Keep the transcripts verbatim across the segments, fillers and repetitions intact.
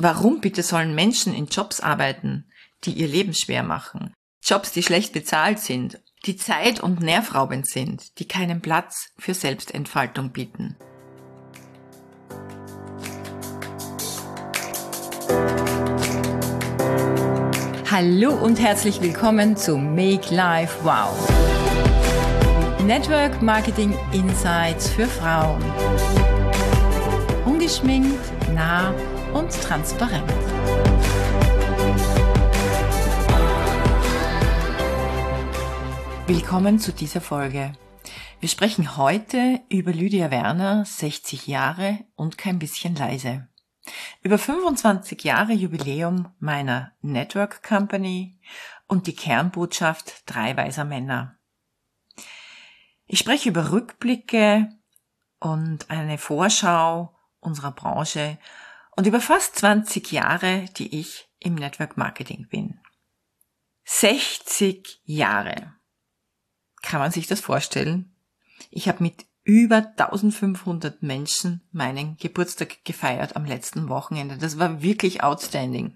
Warum bitte sollen Menschen in Jobs arbeiten, die ihr Leben schwer machen? Jobs, die schlecht bezahlt sind, die zeit- und nervraubend sind, die keinen Platz für Selbstentfaltung bieten. Hallo und herzlich willkommen zu Make Life Wow. Network Marketing Insights für Frauen. Ungeschminkt, nah und transparent. Willkommen zu dieser Folge. Wir sprechen heute über Lydia Werner, sechzig Jahre und kein bisschen leise. Über fünfundzwanzig Jahre Jubiläum meiner Network Company und die Kernbotschaft drei weiser Männer. Ich spreche über Rückblicke und eine Vorschau unserer Branche und über fast zwanzig Jahre, die ich im Network Marketing bin. sechzig Jahre. Kann man sich das vorstellen? Ich habe mit über eintausendfünfhundert Menschen meinen Geburtstag gefeiert am letzten Wochenende. Das war wirklich outstanding.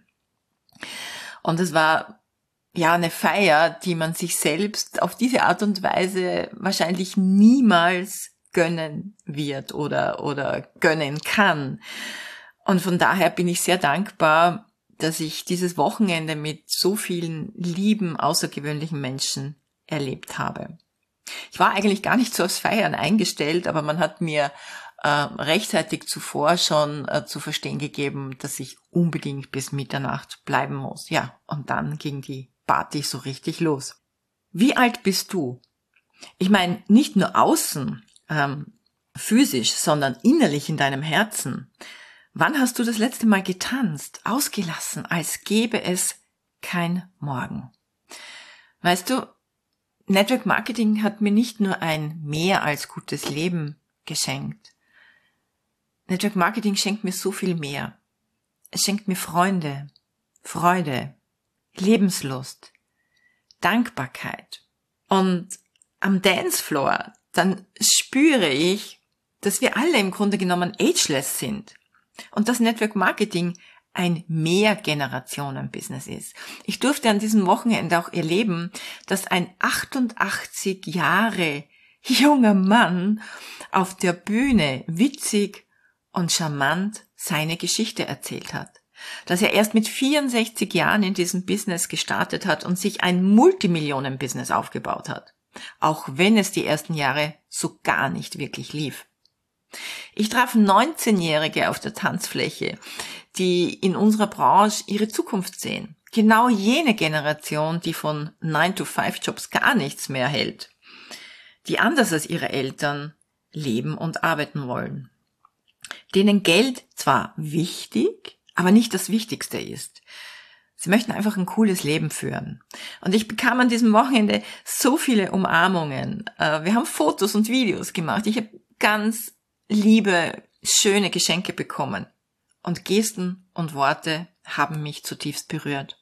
Und es war ja eine Feier, die man sich selbst auf diese Art und Weise wahrscheinlich niemals gönnen wird oder oder gönnen kann. Und von daher bin ich sehr dankbar, dass ich dieses Wochenende mit so vielen lieben, außergewöhnlichen Menschen erlebt habe. Ich war eigentlich gar nicht so aufs Feiern eingestellt, aber man hat mir äh, rechtzeitig zuvor schon äh, zu verstehen gegeben, dass ich unbedingt bis Mitternacht bleiben muss. Ja, und dann ging die Party so richtig los. Wie alt bist du? Ich meine, nicht nur außen, ähm, physisch, sondern innerlich in deinem Herzen. Wann hast du das letzte Mal getanzt, ausgelassen, als gäbe es kein Morgen? Weißt du, Network Marketing hat mir nicht nur ein mehr als gutes Leben geschenkt. Network Marketing schenkt mir so viel mehr. Es schenkt mir Freunde, Freude, Lebenslust, Dankbarkeit. Und am Dancefloor, dann spüre ich, dass wir alle im Grunde genommen ageless sind. Und das Network Marketing ein Mehrgenerationen-Business ist. Ich durfte an diesem Wochenende auch erleben, dass ein achtundachtzig Jahre junger Mann auf der Bühne witzig und charmant seine Geschichte erzählt hat. Dass er erst mit vierundsechzig Jahren in diesem Business gestartet hat und sich ein Multimillionen-Business aufgebaut hat. Auch wenn es die ersten Jahre so gar nicht wirklich lief. Ich traf neunzehnjährige auf der Tanzfläche, die in unserer Branche ihre Zukunft sehen. Genau jene Generation, die von nine to five Jobs gar nichts mehr hält. Die anders als ihre Eltern leben und arbeiten wollen. Denen Geld zwar wichtig, aber nicht das Wichtigste ist. Sie möchten einfach ein cooles Leben führen. Und ich bekam an diesem Wochenende so viele Umarmungen. Wir haben Fotos und Videos gemacht. Ich habe ganz liebe, schöne Geschenke bekommen. Und Gesten und Worte haben mich zutiefst berührt.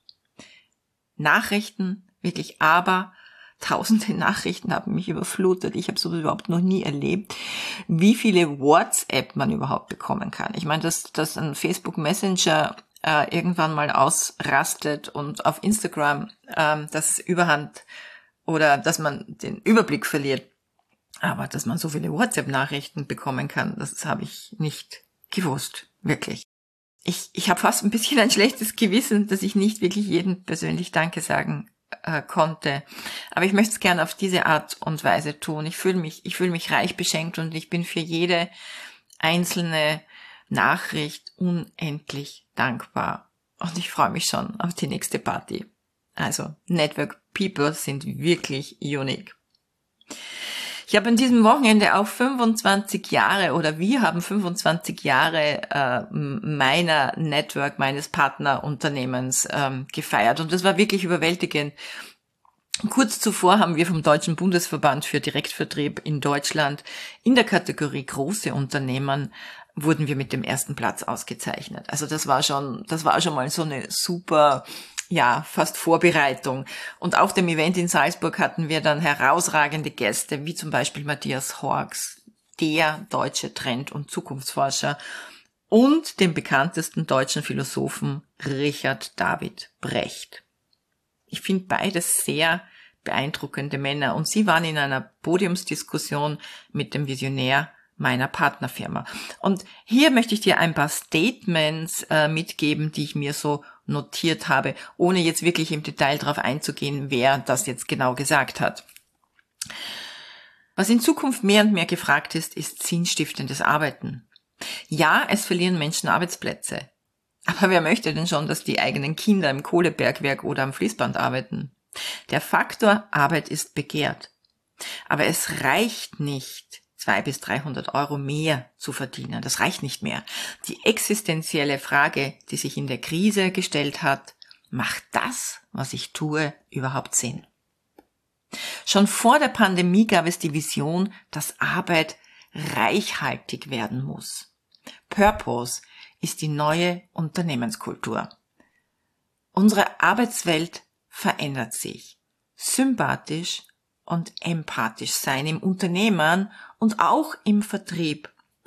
Nachrichten, wirklich aber, tausende Nachrichten haben mich überflutet. Ich habe sowas überhaupt noch nie erlebt, wie viele WhatsApp man überhaupt bekommen kann. Ich meine, dass, dass ein Facebook Messenger äh, irgendwann mal ausrastet und auf Instagram äh, das Überhand oder dass man den Überblick verliert. Aber dass man so viele WhatsApp-Nachrichten bekommen kann, das habe ich nicht gewusst, wirklich. Ich, ich habe fast ein bisschen ein schlechtes Gewissen, dass ich nicht wirklich jedem persönlich Danke sagen äh, konnte. Aber ich möchte es gerne auf diese Art und Weise tun. Ich fühle mich, ich fühle mich reich beschenkt und ich bin für jede einzelne Nachricht unendlich dankbar. Und ich freue mich schon auf die nächste Party. Also, Network People sind wirklich unique. Ich habe an diesem Wochenende auch fünfundzwanzig Jahre oder wir haben fünfundzwanzig Jahre äh, meiner Network, meines Partnerunternehmens ähm, gefeiert und das war wirklich überwältigend. Kurz zuvor haben wir vom Deutschen Bundesverband für Direktvertrieb in Deutschland in der Kategorie große Unternehmen wurden wir mit dem ersten Platz ausgezeichnet. Also das war schon, das war schon mal so eine super ja, fast Vorbereitung. Und auf dem Event in Salzburg hatten wir dann herausragende Gäste, wie zum Beispiel Matthias Horks, der deutsche Trend- und Zukunftsforscher. und dem bekanntesten deutschen Philosophen Richard David Brecht. Ich finde beides sehr beeindruckende Männer und sie waren in einer Podiumsdiskussion mit dem Visionär meiner Partnerfirma. Und hier möchte ich dir ein paar Statements äh, mitgeben, die ich mir so notiert habe, ohne jetzt wirklich im Detail darauf einzugehen, wer das jetzt genau gesagt hat. Was in Zukunft mehr und mehr gefragt ist, ist sinnstiftendes Arbeiten. Ja, es verlieren Menschen Arbeitsplätze. Aber wer möchte denn schon, dass die eigenen Kinder im Kohlebergwerk oder am Fließband arbeiten? Der Faktor Arbeit ist begehrt. Aber es reicht nicht, zweihundert bis dreihundert Euro mehr zu verdienen. Das reicht nicht mehr. Die existenzielle Frage, die sich in der Krise gestellt hat, macht das, was ich tue, überhaupt Sinn? Schon vor der Pandemie gab es die Vision, dass Arbeit reichhaltig werden muss. Purpose ist die neue Unternehmenskultur. Unsere Arbeitswelt verändert sich. Sympathisch und empathisch sein im Unternehmen und auch im Vertrieb.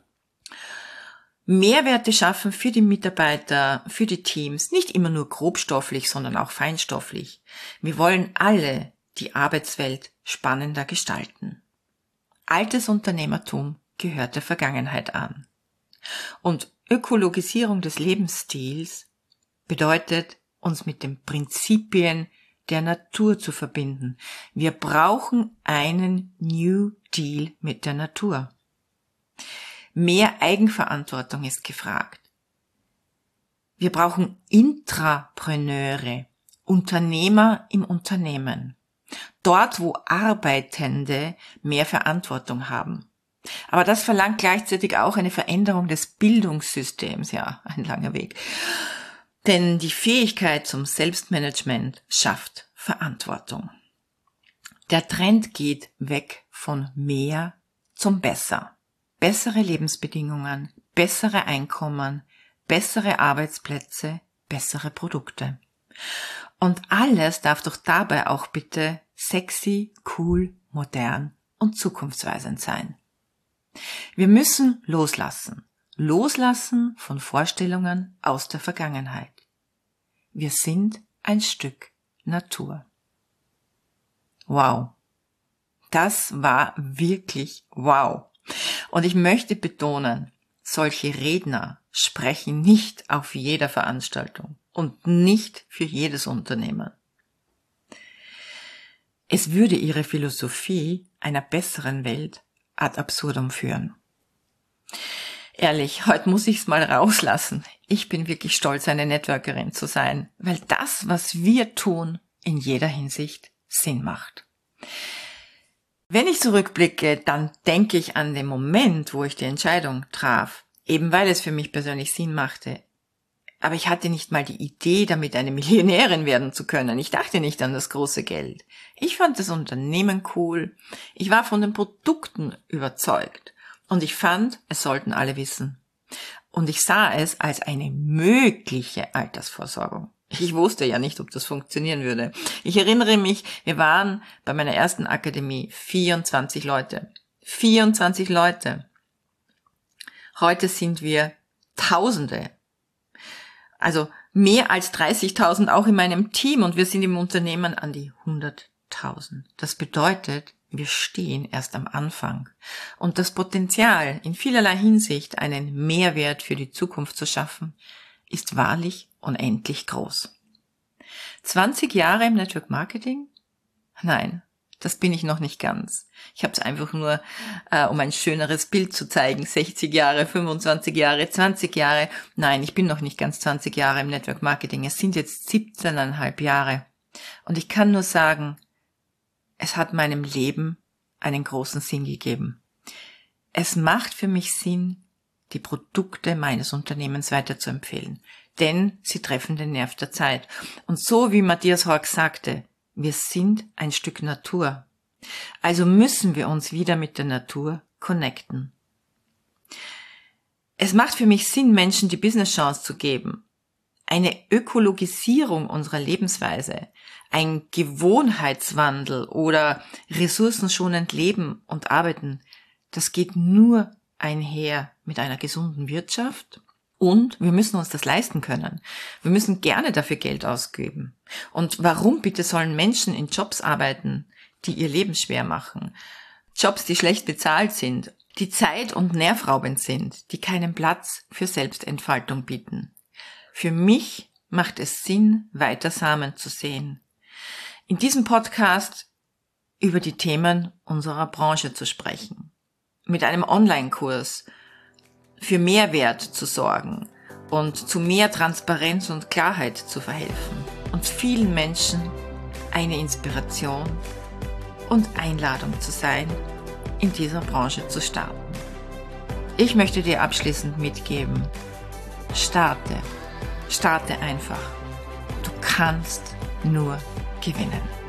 Mehrwerte schaffen für die Mitarbeiter, für die Teams, nicht immer nur grobstofflich, sondern auch feinstofflich. Wir wollen alle die Arbeitswelt spannender gestalten. Altes Unternehmertum gehört der Vergangenheit an. Und Ökologisierung des Lebensstils bedeutet, uns mit den Prinzipien der Natur zu verbinden. Wir brauchen einen New Deal mit der Natur. Mehr Eigenverantwortung ist gefragt. Wir brauchen Intrapreneure, Unternehmer im Unternehmen. Dort, wo Arbeitende mehr Verantwortung haben. Aber das verlangt gleichzeitig auch eine Veränderung des Bildungssystems. Ja, ein langer Weg. Denn die Fähigkeit zum Selbstmanagement schafft Verantwortung. Der Trend geht weg von mehr zum besser. Bessere Lebensbedingungen, bessere Einkommen, bessere Arbeitsplätze, bessere Produkte. Und alles darf doch dabei auch bitte sexy, cool, modern und zukunftsweisend sein. Wir müssen loslassen. Loslassen von Vorstellungen aus der Vergangenheit. Wir sind ein Stück Natur. Wow. Das war wirklich wow. Und ich möchte betonen, solche Redner sprechen nicht auf jeder Veranstaltung und nicht für jedes Unternehmen. Es würde ihre Philosophie einer besseren Welt ad absurdum führen. Ehrlich, heute muss ich's mal rauslassen. Ich bin wirklich stolz, eine Networkerin zu sein, weil das, was wir tun, in jeder Hinsicht Sinn macht. Wenn ich zurückblicke, dann denke ich an den Moment, wo ich die Entscheidung traf, eben weil es für mich persönlich Sinn machte. Aber ich hatte nicht mal die Idee, damit eine Millionärin werden zu können. Ich dachte nicht an das große Geld. Ich fand das Unternehmen cool. Ich war von den Produkten überzeugt. Und ich fand, es sollten alle wissen. Und ich sah es als eine mögliche Altersvorsorgung. Ich wusste ja nicht, ob das funktionieren würde. Ich erinnere mich, wir waren bei meiner ersten Akademie vierundzwanzig Leute. vierundzwanzig Leute. Heute sind wir Tausende. Also mehr als dreißigtausend auch in meinem Team und wir sind im Unternehmen an die hunderttausend. Das bedeutet, wir stehen erst am Anfang. Und das Potenzial, in vielerlei Hinsicht einen Mehrwert für die Zukunft zu schaffen, ist wahrlich unendlich groß. zwanzig Jahre im Network Marketing? Nein, das bin ich noch nicht ganz. Ich habe es einfach nur, äh, um ein schöneres Bild zu zeigen, sechzig Jahre, fünfundzwanzig Jahre, zwanzig Jahre. Nein, ich bin noch nicht ganz zwanzig Jahre im Network Marketing. Es sind jetzt siebzehneinhalb Jahre. Und ich kann nur sagen, es hat meinem Leben einen großen Sinn gegeben. Es macht für mich Sinn, die Produkte meines Unternehmens weiterzuempfehlen, denn sie treffen den Nerv der Zeit. Und so wie Matthias Horck sagte, wir sind ein Stück Natur. Also müssen wir uns wieder mit der Natur connecten. Es macht für mich Sinn, Menschen die Business-Chance zu geben. Eine Ökologisierung unserer Lebensweise, ein Gewohnheitswandel oder ressourcenschonend leben und arbeiten, das geht nur einher mit einer gesunden Wirtschaft Und wir müssen uns das leisten können. Wir müssen gerne dafür Geld ausgeben. Und warum bitte sollen Menschen in Jobs arbeiten, die ihr Leben schwer machen? Jobs, die schlecht bezahlt sind, die zeit- und nervraubend sind, die keinen Platz für Selbstentfaltung bieten. Für mich macht es Sinn, weiter Samen zu sehen. In diesem Podcast über die Themen unserer Branche zu sprechen. Mit einem Online-Kurs für Mehrwert zu sorgen und zu mehr Transparenz und Klarheit zu verhelfen und vielen Menschen eine Inspiration und Einladung zu sein, in dieser Branche zu starten. Ich möchte dir abschließend mitgeben, starte, starte einfach. Du kannst nur gewinnen.